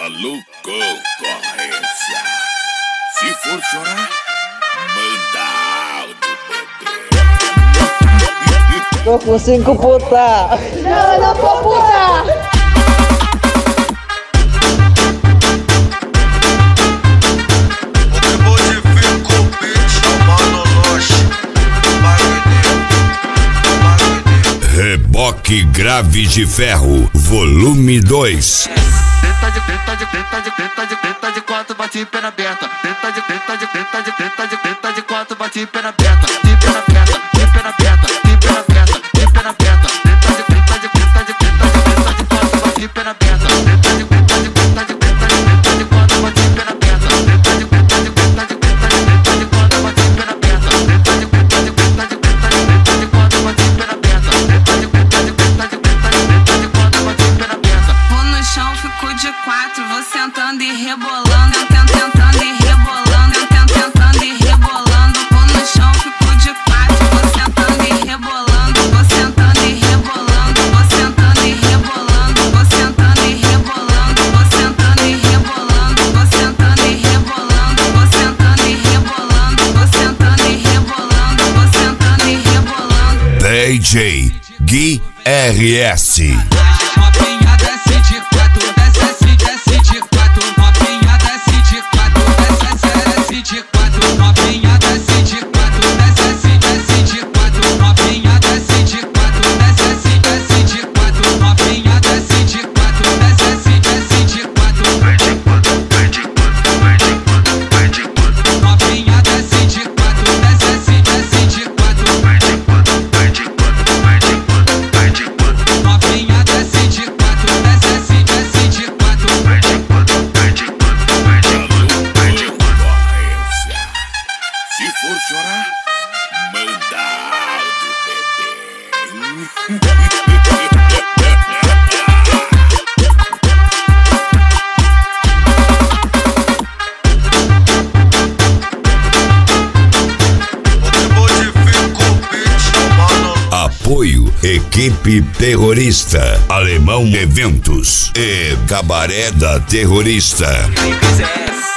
Alô, concorrência. Se for chorar, manda áudio, bebê. Tô com 5 puta. Não, eu não tô puta. Reboque Grave de Ferro, volume 2. Tenta de quatro, bate perna aberta. Tenta de quatro, bate perna aberta. De perna aberta, de perna aberta, de perna aberta, de perna aberta. Tenta de quatro, bate perna aberta. Tenta de quatro, bate perna aberta. Tenta de quatro, bate perna aberta. Tenta de quatro, bate perna aberta. Vou no chão, fico de 4, vou sentando e rebolando, tentando e rebolando, tentando e rebolando. Vou no chão, fico de 4, vou sentando e rebolando, vou sentando e rebolando, vou sentando e rebolando, vou sentando e rebolando, vou sentando e rebolando, vou sentando e rebolando, vou sentando e rebolando, vou sentando e rebolando, vou sentando e rebolando. DJ Gui RS. Novinha desce de 4, desce de 4. Novinha desce de 4, desce de 4. Novinha desce de 4, desce de 4. Novinha desce de 4, desce de 4. Novinha desce de 4, desce de 4. Vai de 4, vai de 4, vai de 4, vai de 4. Novinha desce de 4, desce de 4. Vai de 4, vai de 4, vai de 4, vai de 4. Novinha desce de 4, desce de 4. Vai de 4, vai de 4, vai de 4, vai de 4. Concorrência. Se for chorar, manda áudio, bebê. Apoio Equipe Terrorista, Alemão Eventos e Cabaré da Terrorista. Quem quiser